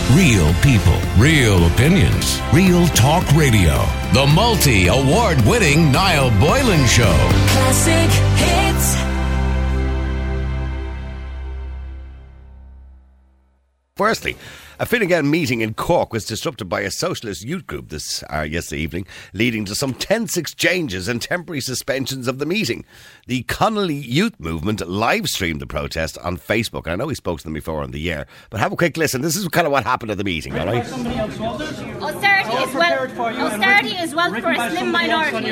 Real people, real opinions, Real Talk Radio. The multi-award-winning Niall Boylan Show. Classic hits. Firstly, a Fine Gael meeting in Cork was disrupted by a socialist youth group yesterday evening, leading to some tense exchanges and temporary suspensions of the meeting. The Connolly Youth Movement live-streamed the protest on Facebook. I know we spoke to them before on the air, but have a quick listen. This is kind of what happened at the meeting, all right? Austerity is wealth for a slim minority,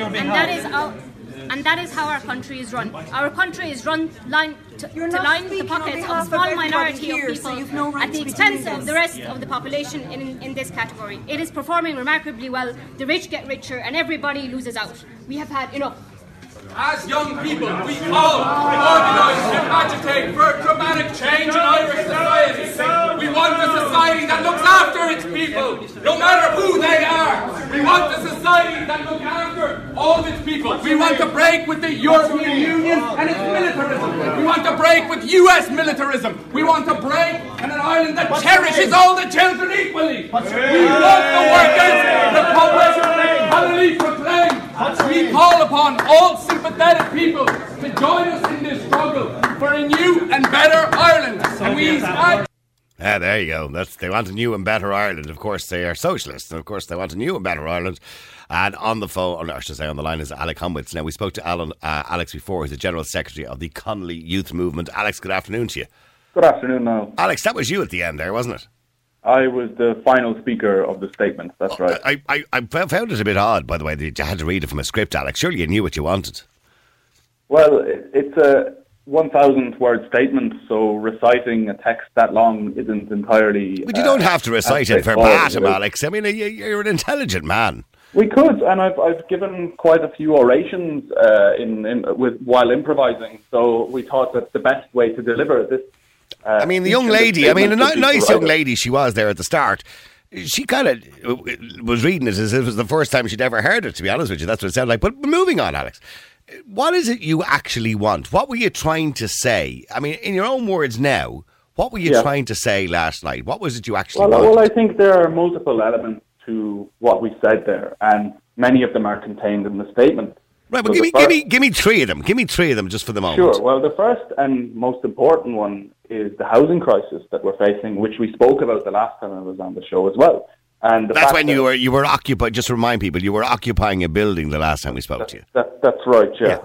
and that is how our country is run. Our country is run to line the pockets of a small minority of people at the expense of the rest of the population in this category. It is performing remarkably well. The rich get richer and everybody loses out. We have had enough. As young people, we all organise and agitate for a dramatic change in Irish society. We want a society that looks after its people, no matter who they are. We want a society that looks after all of its people. We want to break with the European Union and its militarism. We want to break with US militarism. We want to break in an Ireland that cherishes all the children equally. We want the workers, the public, Hallelujah proclaim. We call upon all sympathetic people to join us in this struggle for a new and better Ireland. And we There you go. They want a new and better Ireland. Of course, they are socialists. And of course, they want a new and better Ireland. And on the phone, or I should say on the line, is Alec Humwitz. Now, we spoke to Alex before. He's the General Secretary of the Connolly Youth Movement. Alex, good afternoon to you. Good afternoon, Niall. Alex, that was you at the end there, wasn't it? I was the final speaker of the statement, that's right. I found it a bit odd, by the way, that you had to read it from a script, Alex. Surely you knew what you wanted. Well, it's a 1,000-word statement, so reciting a text that long isn't entirely... But you don't have to recite it verbatim, Alex. I mean, you're an intelligent man. We could, and I've given quite a few orations while improvising, so we thought that the best way to deliver this... I mean, the young lady, a nice young lady she was there at the start. She kind of was reading it as if it was the first time she'd ever heard it, to be honest with you. That's what it sounded like. But moving on, Alex, what is it you actually want? What were you trying to say? I mean, in your own words now, what were you trying to say last night? What was it you actually wanted? Well, I think there are multiple elements to what we said there, and many of them are contained in the statement. Right, but give me three of them. Give me three of them just for the moment. Sure. Well, the first and most important one is the housing crisis that we're facing, which we spoke about the last time I was on the show as well. And that's when you were occupied. Just to remind people, you were occupying a building the last time we spoke to you. That's right. Yeah.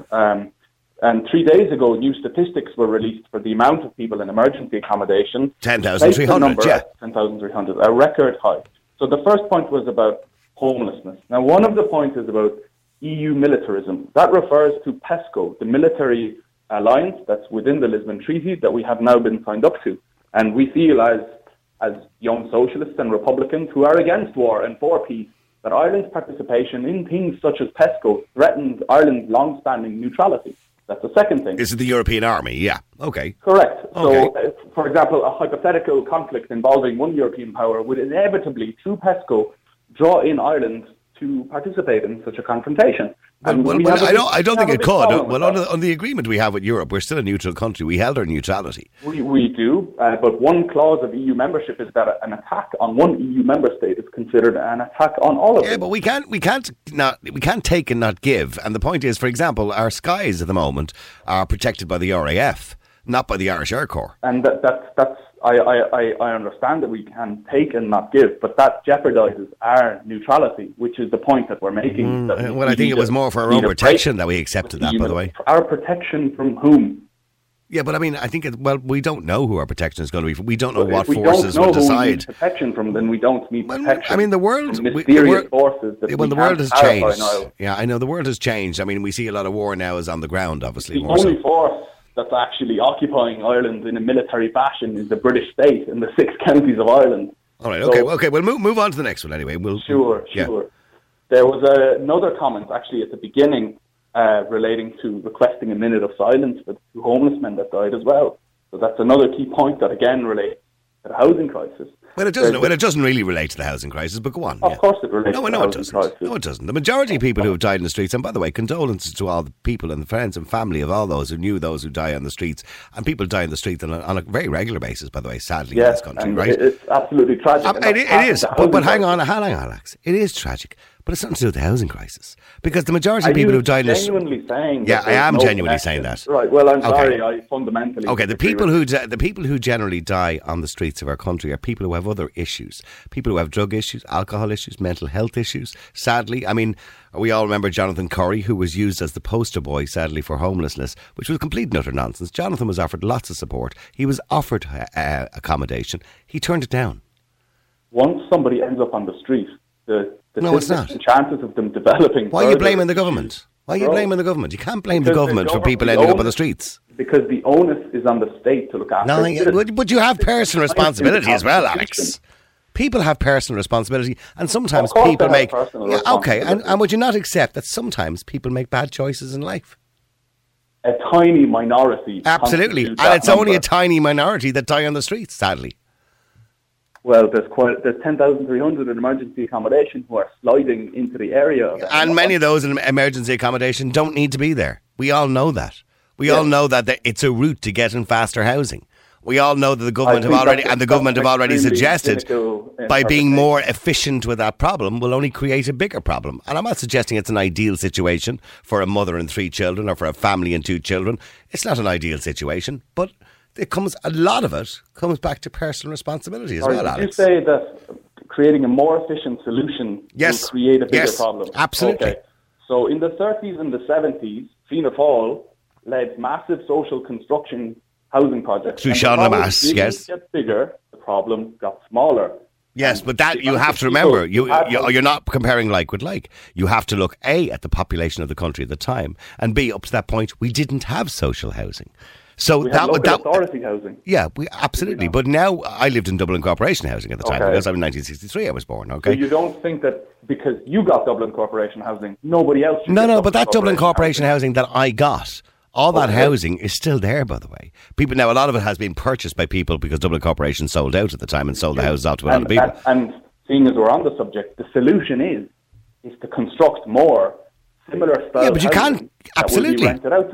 And 3 days ago, new statistics were released for the amount of people in emergency accommodation. 10,300. Yeah. 10,300, a record high. So the first point was about homelessness. Now, one of the points is about EU militarism. That refers to PESCO, the military alliance that's within the Lisbon Treaty that we have now been signed up to. And we feel as young socialists and Republicans who are against war and for peace, that Ireland's participation in things such as PESCO threatens Ireland's long-standing neutrality. That's the second thing. This is the European Army, yeah. Okay. Correct. Okay. So, for example, a hypothetical conflict involving one European power would inevitably, through PESCO, draw in Ireland to participate in such a confrontation. I don't think it could. Well, on the agreement we have with Europe, we're still a neutral country. We held our neutrality. We do, but one clause of EU membership is that an attack on one EU member state is considered an attack on all of them. Yeah, but we can't take and not give. And the point is, for example, our skies at the moment are protected by the RAF, not by the Irish Air Corps. And I understand that we can take and not give, but that jeopardises our neutrality, which is the point that we're making. I think it was more for our own protection that we accepted that, by the way. Our protection from whom? Yeah, but I mean, I think, we don't know who our protection is going to be. We don't know what forces will decide. If we don't know who we need protection from, then we don't need protection. I mean, the world... mysterious forces that the world has changed. Yeah, I know, the world has changed. I mean, we see a lot of war now is on the ground, obviously. The only force that's actually occupying Ireland in a military fashion is the British state in the 6 counties of Ireland. All right, okay. We'll move on to the next one anyway. Sure. There was another comment actually at the beginning relating to requesting a minute of silence for the 2 homeless men that died as well. So that's another key point that again relates to the housing crisis. Well, it doesn't really relate to the housing crisis, but go on. Of course it relates to the housing crisis. No, it doesn't. The majority of people who have died in the streets, and by the way, condolences to all the people and the friends and family of all those who knew those who die on the streets, and people die in the streets on a very regular basis, by the way, sadly, in this country, right? It's absolutely tragic. It is, but hang on, Alex. It is tragic, but it's nothing to do with the housing crisis, because the majority of people who died in the streets... genuinely saying Yeah, I am genuinely saying that. Right, well, I'm sorry, I fundamentally... Okay, the people who generally die on the streets of our country are people who have other issues. People who have drug issues, alcohol issues, mental health issues. Sadly, I mean, we all remember Jonathan Curry, who was used as the poster boy, sadly, for homelessness, which was complete and utter nonsense. Jonathan was offered lots of support. He was offered accommodation. He turned it down. Once somebody ends up on the street, the chances of them developing... Why are you blaming the government? Why are you blaming the government? You can't blame the government for people ending up on the streets. Because the onus is on the state to look after it. But you have personal responsibility as well, Alex. People have personal responsibility, and sometimes people make... Yeah, okay, and would you not accept that sometimes people make bad choices in life? A tiny minority. Absolutely, and it's only a tiny minority that die on the streets, sadly. Well, there's 10,300 in emergency accommodation who are sliding into the area. And many of those in emergency accommodation don't need to be there. We all know that. We all know that it's a route to getting faster housing. We all know that the government have already suggested by being more efficient with that problem will only create a bigger problem. And I'm not suggesting it's an ideal situation for a mother and 3 children or for a family and 2 children. It's not an ideal situation, but a lot of it comes back to personal responsibility as well, Alex. Did you say that creating a more efficient solution will create a bigger problem? Absolutely. Okay. So in the 30s and the 70s, Fianna Fáil led massive social construction housing projects. Through Sean Lamass, yes. The problem didn't get bigger, the problem got smaller. Yes, but that you have to remember, you're not comparing like with like. You have to look, A, at the population of the country at the time, and B, up to that point, we didn't have social housing. So we had local authority housing. Yeah, absolutely. But now I lived in Dublin Corporation housing at the time because I'm in 1963. I was born. Okay. So you don't think that because you got Dublin Corporation housing, nobody else? No. But that Dublin Corporation housing that I got, all that housing is still there. By the way, people now a lot of it has been purchased by people because Dublin Corporation sold out at the time and sold the houses out to a lot of people. And seeing as we're on the subject, the solution is to construct more similar style. Yeah, but you can't. Absolutely.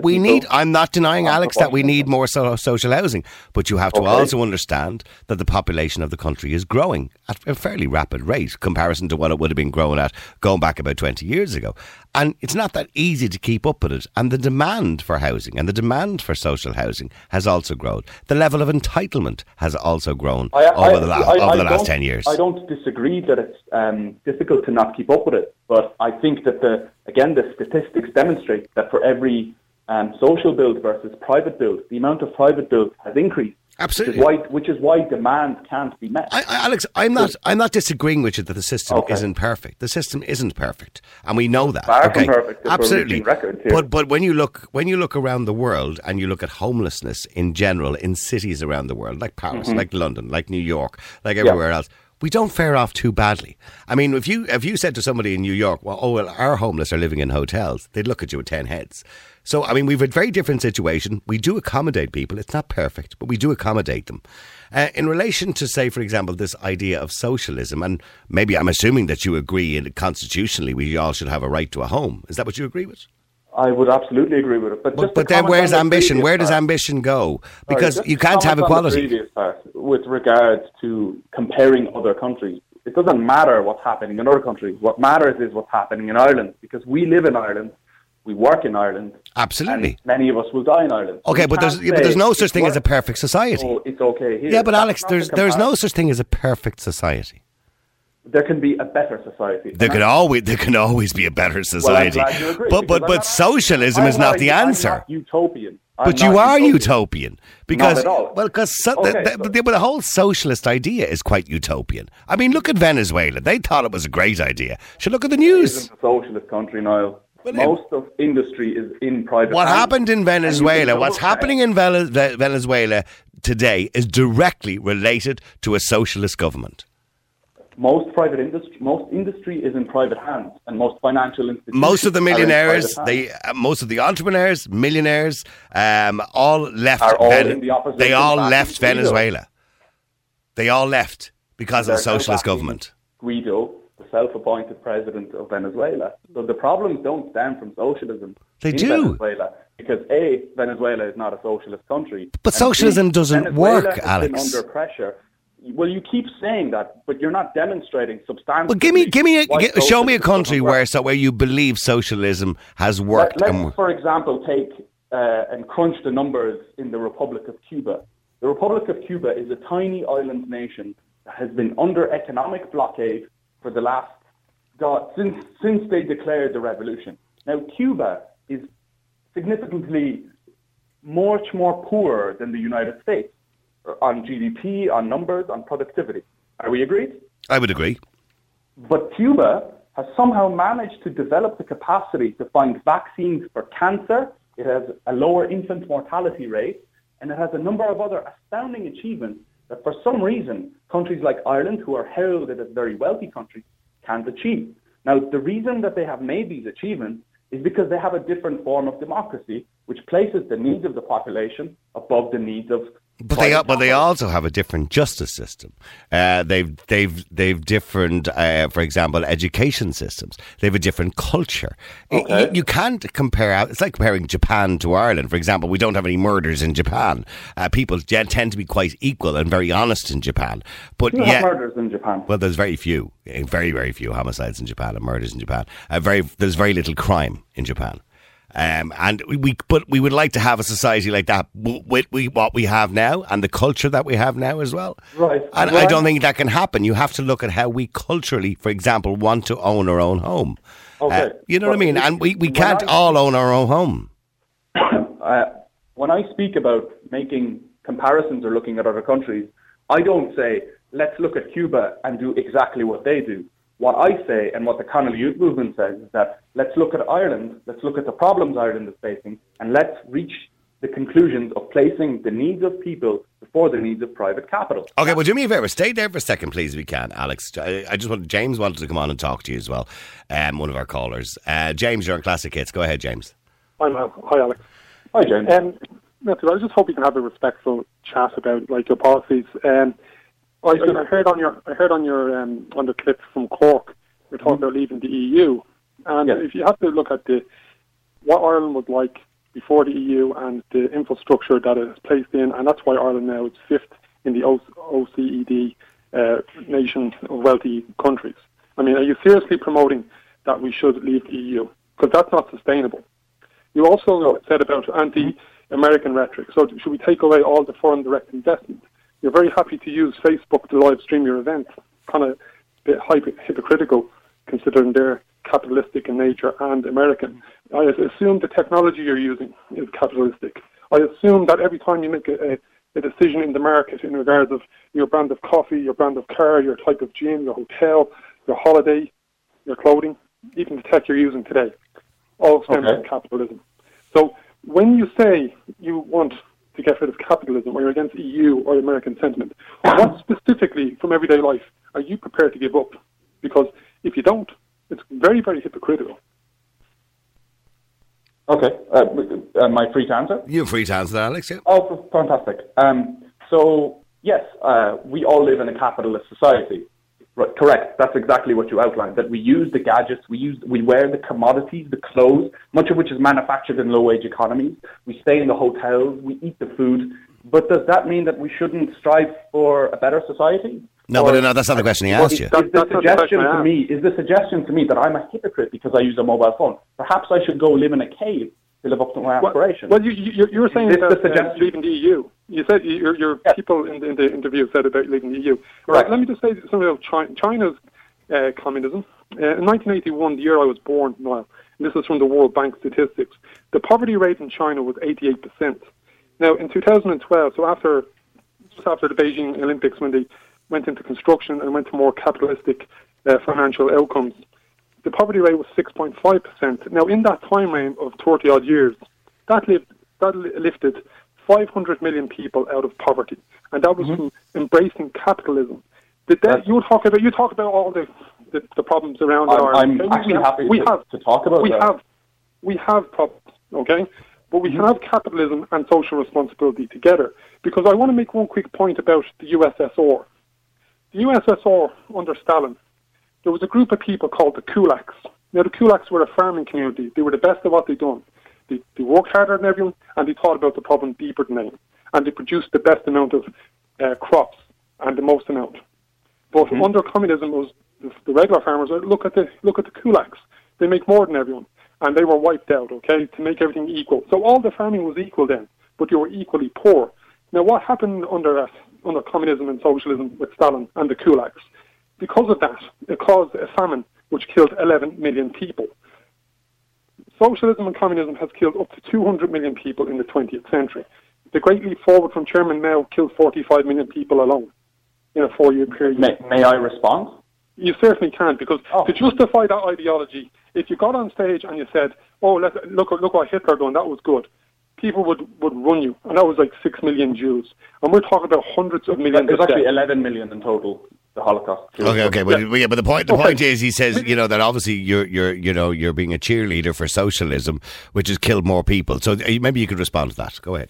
I'm not denying, Alex, that we need more social housing. But you have to also understand that the population of the country is growing at a fairly rapid rate comparison to what it would have been growing at going back about 20 years ago. And it's not that easy to keep up with it. And the demand for housing and the demand for social housing has also grown. The level of entitlement has also grown over the last 10 years. I don't disagree that it's difficult to not keep up with it. But I think that the statistics demonstrate that for every social build versus private build, the amount of private build has increased. Absolutely, which is why demand can't be met. Alex, I'm not disagreeing with you that the system isn't perfect. The system isn't perfect, and we know that. Far from perfect. Absolutely, but when you look around the world and you look at homelessness in general in cities around the world, like Paris, like London, like New York, like everywhere else, we don't fare off too badly. I mean, if you said to somebody in New York, our homeless are living in hotels, they'd look at you with 10 heads. So, I mean, we've a very different situation. We do accommodate people. It's not perfect, but we do accommodate them. In relation to, say, for example, this idea of socialism, and maybe I'm assuming that you agree constitutionally we all should have a right to a home. Is that what you agree with? I would absolutely agree with it. But then where's ambition? Where does ambition go? Because you can't have equality. The previous part, with regards to comparing other countries, it doesn't matter what's happening in other countries. What matters is what's happening in Ireland, because we live in Ireland, we work in Ireland. Absolutely. And many of us will die in Ireland. Okay, but there's no such thing as a perfect society. Oh, it's okay here. Yeah, but Alex, there's no such thing as a perfect society. There can be a better society. There can always be a better society. Well, I'm glad you agree, but socialism is not the answer. I'm not utopian. But you are utopian because not at all. The whole socialist idea is quite utopian. I mean, look at Venezuela. They thought it was a great idea. Should look at the news. It isn't a socialist country, Niall. Most of industry is in private hands. What happened in Venezuela, what's happening in Venezuela today is directly related to a socialist government. Most industry is in private hands, and most financial institutions. Most of the millionaires, most of the entrepreneurs, millionaires, all left. Are all in the opposite. They all left Venezuela. They all left because of the socialist government. Guido, the self-appointed president of Venezuela. So the problems don't stem from socialism. They in do. Venezuela, because Venezuela is not a socialist country. But socialism doesn't Venezuela work, has Alex. been under pressure. Well, you keep saying that, but you're not demonstrating substantially. Well, show me a country where you believe socialism has worked. Let's, for example, take and crunch the numbers in the Republic of Cuba. The Republic of Cuba is a tiny island nation that has been under economic blockade for the last since they declared the revolution. Now, Cuba is significantly much more poorer than the United States on GDP, on numbers, on productivity. Are we agreed? I would agree. But Cuba has somehow managed to develop the capacity to find vaccines for cancer. It has a lower infant mortality rate, and it has a number of other astounding achievements that for some reason countries like Ireland, who are heralded as very wealthy countries, can't achieve. Now, the reason that they have made these achievements is because they have a different form of democracy, which places the needs of the population above the needs of. But they also have a different justice system. They've different, for example, education systems. They have a different culture. Okay. You can't compare. It's like comparing Japan to Ireland. For example, we don't have any murders in Japan. People tend to be quite equal and very honest in Japan. But you have murders in Japan. Well, there's very few, very few homicides in Japan and murders in Japan. There's very little crime in Japan. And we would like to have a society like that with what we have now and the culture that we have now as well. Right. And I don't think that can happen. You have to look at how we culturally, for example, want to own our own home. Okay. You know what I mean? And we can't all own our own home. When I speak about making comparisons or looking at other countries, I don't say, let's look at Cuba and do exactly what they do. What I say and what the Connell Youth Movement says is that let's look at Ireland, let's look at the problems Ireland is facing, and let's reach the conclusions of placing the needs of people before the needs of private capital. Okay, well, do me a favour. Stay there for a second, please, if you can, Alex. James wanted to come on and talk to you as well, one of our callers. James, you're on Classic Hits. Go ahead, James. Hi, Alex. Hi, James. Matthew, I just hope we can have a respectful chat about your policies. I heard on the clip from Cork, you're talking about leaving the EU, and if you have to look at what Ireland was like before the EU and the infrastructure that it is placed in, and that's why Ireland now is fifth in the OECD nation of wealthy countries. I mean, are you seriously promoting that we should leave the EU? Because that's not sustainable. You also said about anti-American rhetoric. So should we take away all the foreign direct investment? You're very happy to use Facebook to live stream your events. Kind of a bit hypocritical, considering they're capitalistic in nature and American. I assume the technology you're using is capitalistic. I assume that every time you make a decision in the market in regards of your brand of coffee, your brand of car, your type of gym, your hotel, your holiday, your clothing, even the tech you're using today, all stems from capitalism. So when you say you want to get rid of capitalism or you're against EU or American sentiment, what specifically from everyday life are you prepared to give up? Because if you don't, it's very, very hypocritical. Okay. Am I free to answer? You're free to answer that, Alex. Yeah. Oh, fantastic. So, yes, we all live in a capitalist society. Right, correct. That's exactly what you outlined, that we use the gadgets, we wear the commodities, the clothes, much of which is manufactured in low-wage economies. We stay in the hotels, we eat the food. But does that mean that we shouldn't strive for a better society? No, but no, that's not the question he asked you. Is the suggestion to me that I'm a hypocrite because I use a mobile phone? Perhaps I should go live in a cave to live up to my aspirations. Well, you were saying about leaving the EU. You said your people in the interview said about leaving the EU. Correct. Let me just say something about China's communism. In 1981, the year I was born, Niall, and this is from the World Bank statistics, the poverty rate in China was 88%. Now, in 2012, so just after the Beijing Olympics, when they went into construction and went to more capitalistic financial outcomes, the poverty rate was 6.5%. Now, in that time frame of 30-odd years, that lifted 500 million people out of poverty, and that was from embracing capitalism. You talk about all the problems around it. I'm actually happy to talk about that. We have problems, okay? But we can have capitalism and social responsibility together. Because I want to make one quick point about the USSR. the USSR under Stalin, there was a group of people called the kulaks. Now, the kulaks were a farming community. They were the best of what they'd done. They worked harder than everyone, and they thought about the problem deeper than anyone. And they produced the best amount of crops and the most amount. But under communism, it was the regular farmers. Look at the kulaks. They make more than everyone, and they were wiped out. Okay, to make everything equal. So all the farming was equal then, but you were equally poor. Now, what happened under communism and socialism with Stalin and the kulaks? Because of that, it caused a famine which killed 11 million people. Socialism and communism has killed up to 200 million people in the 20th century. The Great Leap Forward from Chairman Mao killed 45 million people alone in a 4-year period. May I respond? You certainly can, because to justify that ideology, if you got on stage and you said, "Oh, look what Hitler done, that was good," people would run you, and that was like 6 million Jews, and we're talking about hundreds of millions. There's actually 11 million in total. The Holocaust. Okay, but the point is, he says, that obviously you're being a cheerleader for socialism, which has killed more people. So maybe you could respond to that. Go ahead.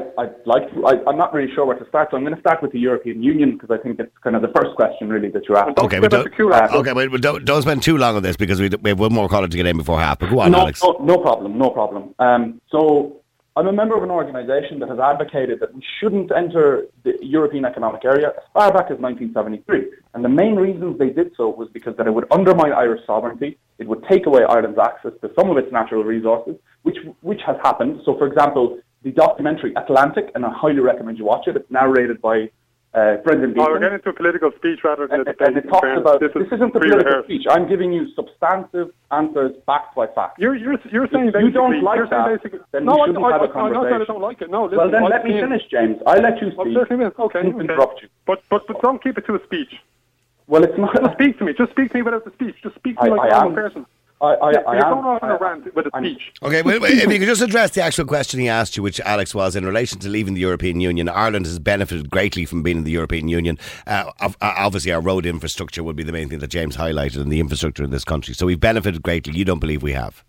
I'm not really sure where to start, so I'm going to start with the European Union because I think it's kind of the first question really that you asked. Okay, but don't spend too long on this because we have one more caller to get in before half. But go on, Alex. No problem. So I'm a member of an organisation that has advocated that we shouldn't enter the European Economic Area as far back as 1973. And the main reasons they did so was because that it would undermine Irish sovereignty, it would take away Ireland's access to some of its natural resources, which has happened. So, for example, the documentary Atlantic, and I highly recommend you watch it. It's narrated by Brendan Beaton. We're getting into a political speech rather than a debate. And it talks about, this isn't a political speech. I'm giving you substantive answers back by fact. You're saying if you don't like that, then we shouldn't have a conversation. I don't like it. No, listen, well, then let me finish, James. I let you speak. Okay. Interrupt you. But don't keep it to a speech. Well, it's not. Just speak to me. Just speak to me without the speech. Just speak to me like a normal person. You're going off on a rant with a speech. Okay, if you could just address the actual question he asked you, which, Alex, was in relation to leaving the European Union. Ireland has benefited greatly from being in the European Union. Obviously, our road infrastructure would be the main thing that James highlighted, and the infrastructure in this country. So we've benefited greatly. You don't believe we have?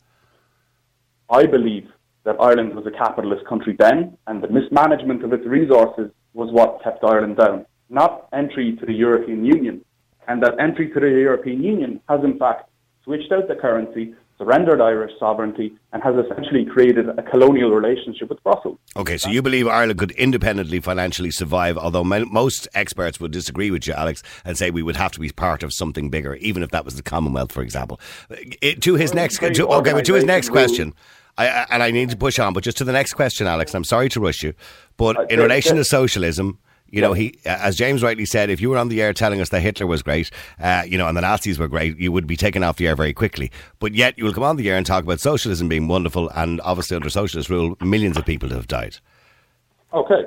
I believe that Ireland was a capitalist country then, and the mismanagement of its resources was what kept Ireland down, not entry to the European Union. And that entry to the European Union has, in fact, switched out the currency, surrendered Irish sovereignty, and has essentially created a colonial relationship with Brussels. Okay, so you believe Ireland could independently financially survive, although most experts would disagree with you, Alex, and say we would have to be part of something bigger, even if that was the Commonwealth, for example. To his next question, and I need to push on, but just to the next question, Alex, I'm sorry to rush you, but in relation to socialism, he, as James rightly said, if you were on the air telling us that Hitler was great, and the Nazis were great, you would be taken off the air very quickly. But yet you will come on the air and talk about socialism being wonderful, and obviously under socialist rule, millions of people have died. Okay.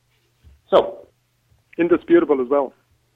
So. Indisputable as well.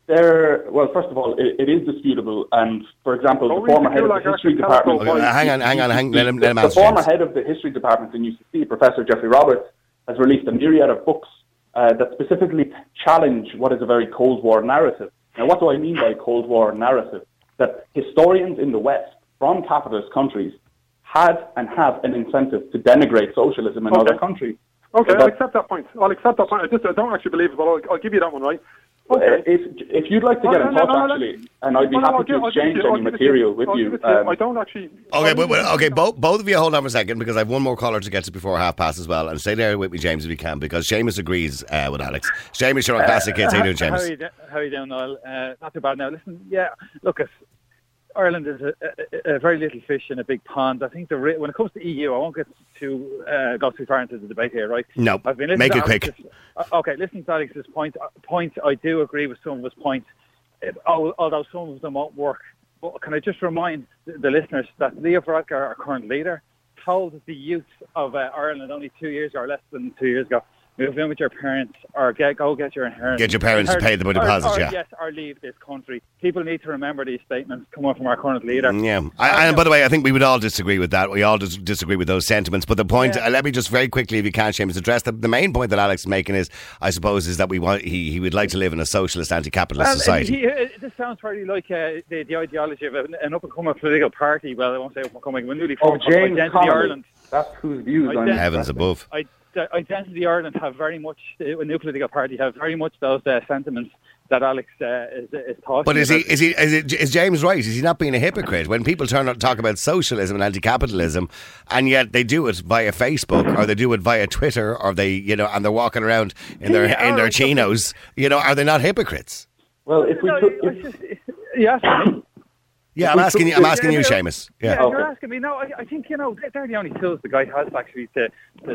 First of all, it is disputable, and for example, the former head of the history department. Hang on. Let him answer. The former head of the history department in UCC, Professor Jeffrey Roberts, has released a myriad of books that specifically challenge what is a very Cold War narrative. Now, what do I mean by Cold War narrative? That historians in the West, from capitalist countries, had and have an incentive to denigrate socialism in other countries. Okay, so I'll accept that point. I don't actually believe it, but I'll give you that one, right? Okay. If you'd like to get in touch, actually, and I'd be happy to exchange any material with you. I don't actually... Okay, both of you hold on for a second, because I have one more caller to get to before past as well, and stay there with me, James, if you can, because Seamus agrees with Alex. Seamus, you're on Classic Hits. How you doing, Seamus? How are you doing, Noel? Not too bad now. Listen, look, Ireland is a very little fish in a big pond. I think when it comes to EU, I won't get go too far into the debate here, right? No, make it quick. Okay, listen to Alex's point. I do agree with some of his points, although some of them won't work. But can I just remind the listeners that Leo Varadkar, our current leader, told the youth of Ireland only 2 years or less than 2 years ago, move in with your parents or go get your inheritance. Get your parents to pay the deposits, Yes, or leave this country. People need to remember these statements coming from our current leader. Yeah. And by the way, I think we would all disagree with that. We all disagree with those sentiments. But the point, let me just very quickly, if you can, Seamus, address the main point that Alex is making is, I suppose, is that he would like to live in a socialist, anti-capitalist society. This sounds very like the ideology of an up-and-coming political party. Well, I won't say up-and-coming, but newly formed James Identity Connolly. Ireland. That's whose views I'm Heavens above. Identity Ireland have very much, a new political party, have very much those sentiments. that Alex is talking But about. is James right? Is he not being a hypocrite when people turn up talk about socialism and anti-capitalism, and yet they do it via Facebook or they do it via Twitter, or they, you know, and they're walking around in their chinos? You know, are they not hypocrites? Well, if we took, Yes. Yeah, I'm asking you, Seamus. Yeah. You're asking me. No, I think, you know, they're the only tools the guy has actually to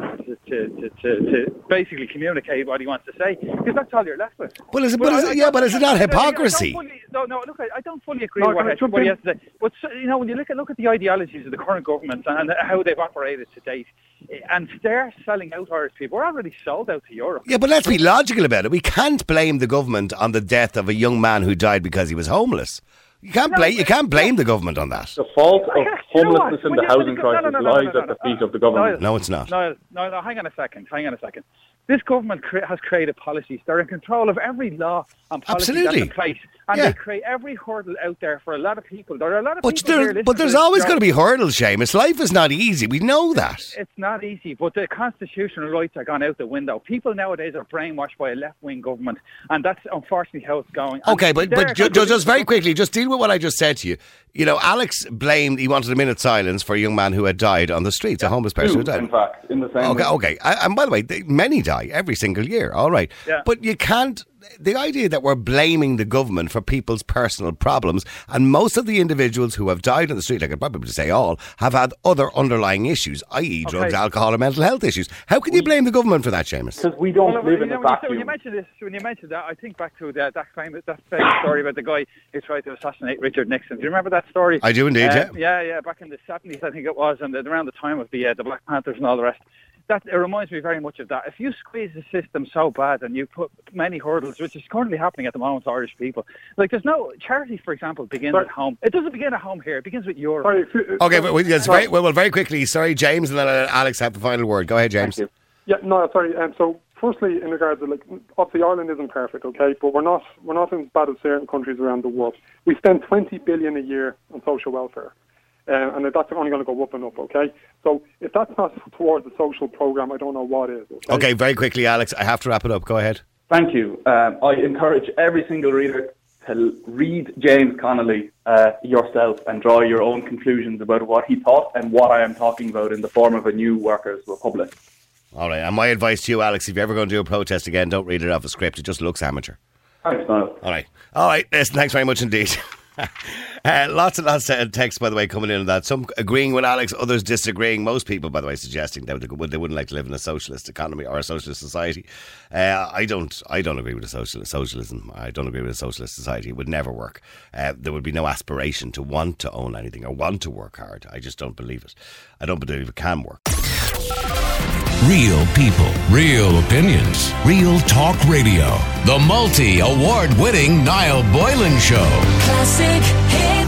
basically communicate what he wants to say, because that's all you're left with. But is it not hypocrisy? Look, I don't fully agree with what he has to say. But you know, when you look at the ideologies of the current government and how they've operated to date, and they're selling out Irish people. We're already sold out to Europe. Yeah, but let's be logical about it. We can't blame the government on the death of a young man who died because he was homeless. You can't blame the government on that. The fault of homelessness in the housing crisis lies at the feet of the government. No, it's not. No, hang on a second. This government has created policies. They're in control of every law and policy that's in place. And they create every hurdle out there for a lot of people. There are a lot of people but there's always going to be hurdles, Seamus. Life is not easy. We know that. It's not easy, but the constitutional rights are gone out the window. People nowadays are brainwashed by a left-wing government, and that's unfortunately how it's going. Okay, but just very quickly, just deal with what I just said to you. You know, Alex he wanted a minute's silence for a young man who had died on the streets, a homeless person who died. In fact, in the same way. Okay. And by the way, many die every single year, all right. Yeah. But you can't... The idea that we're blaming the government for people's personal problems, and most of the individuals who have died on the street, I could probably say all, have had other underlying issues, i.e. drugs, alcohol and mental health issues. How can you blame the government for that, Seamus? Because we don't live in a vacuum. When you mentioned that, I think back to that famous story about the guy who tried to assassinate Richard Nixon. Do you remember that story? I do indeed, yeah. Yeah, back in the 70s, I think it was, and around the time of the Black Panthers and all the rest. It reminds me very much of that. If you squeeze the system so bad and you put many hurdles, which is currently happening at the moment to Irish people, like there's no charity, for example, begins at home. It doesn't begin at home here. It begins with Europe. Very quickly. Sorry, James, and then Alex have the final word. Go ahead, James. Thank you. Yeah, no, sorry. So, firstly, in regards to obviously Ireland isn't perfect, okay, but we're not as bad as certain countries around the world. We spend 20 billion a year on social welfare. And that's only going to go up and up, okay? So if that's not towards the social programme, I don't know what is. Okay, very quickly, Alex, I have to wrap it up. Go ahead. Thank you. I encourage every single reader to read James Connolly yourself and draw your own conclusions about what he thought and what I am talking about in the form of a new workers' republic. All right, and my advice to you, Alex, if you're ever going to do a protest again, don't read it off a script. It just looks amateur. Thanks, Niall. All right. Listen, thanks very much indeed. Lots and lots of texts, by the way, coming in on that. Some agreeing with Alex, others disagreeing. Most people, by the way, suggesting that they wouldn't like to live in a socialist economy or a socialist society. I don't agree with socialism. I don't agree with a socialist society. It would never work. There would be no aspiration to want to own anything or want to work hard. I just don't believe it. I don't believe it can work. Real people, real opinions, real talk radio. The multi-award-winning Niall Boylan Show. Classic hits.